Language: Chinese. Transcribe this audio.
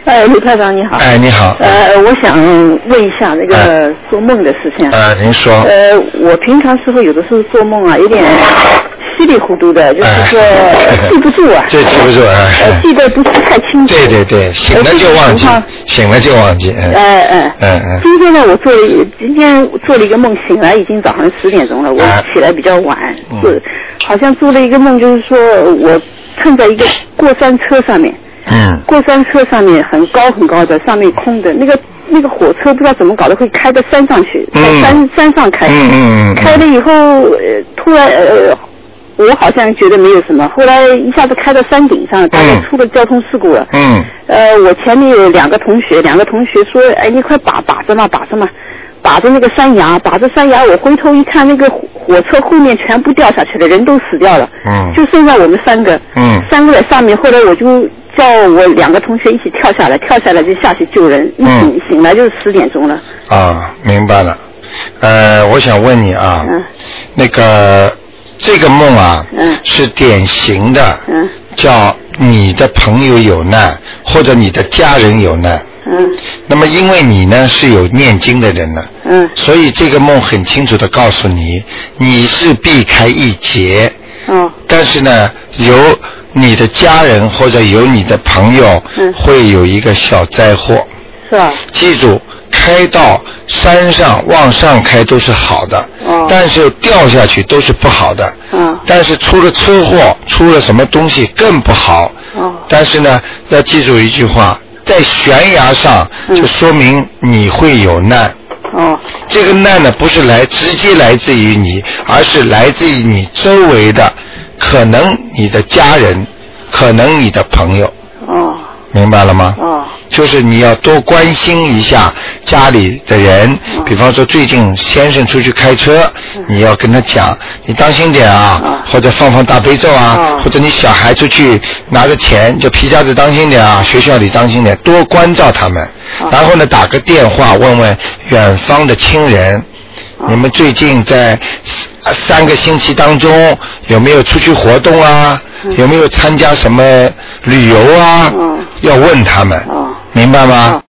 卢台长你好。 你好。 我想问一下那个做梦的事情。 您说。 我平常时候有的时候做梦啊，有点稀里糊涂的，就是说记不住啊。这记不住啊。记得不是太清楚。 对，醒了就忘记。醒了就忘记。 今天呢，今天做了一个梦，醒来已经早上10点钟了，我起来比较晚，好像做了一个梦，就是说我乘在一个过山车上面。过山车上面很高很高的，上面空的，那个火车不知道怎么搞的，会开到山上去，在山上开。开了以后，突然我好像觉得没有什么，后来一下子开到山顶上，大概出了交通事故了。我前面有两个同学说，哎，你快把着嘛，把着那个山崖，我回头一看，那个火车后面全部掉下去了，人都死掉了。就剩下我们3个。3个在上面，后来我就叫我2个同学一起跳下来就下去救人。醒来就是10点钟了。 明白了。我想问你啊，那个这个梦啊，是典型的，叫你的朋友有难，或者你的家人有难。那么因为你呢是有念经的人呢，所以这个梦很清楚的告诉你，你是避开一劫。但是呢，有你的家人或者有你的朋友，会有一个小灾祸。是吧？记住，开到山上往上开都是好的，但是掉下去都是不好的。但是出了车祸，出了什么东西更不好。但是呢，要记住一句话，在悬崖上就说明你会有难。这个难呢，不是直接来自于你，而是来自于你周围的，可能你的家人，可能你的朋友。明白了吗？就是你要多关心一下家里的人，比方说最近先生出去开车，你要跟他讲，你当心点啊，或者放大悲咒啊，或者你小孩出去拿着钱，就皮夹子当心点啊，学校里当心点，多关照他们。然后呢，打个电话问问远方的亲人，你们最近在3个星期当中有没有出去活动啊？有没有参加什么旅游啊？要问他们，明白吗？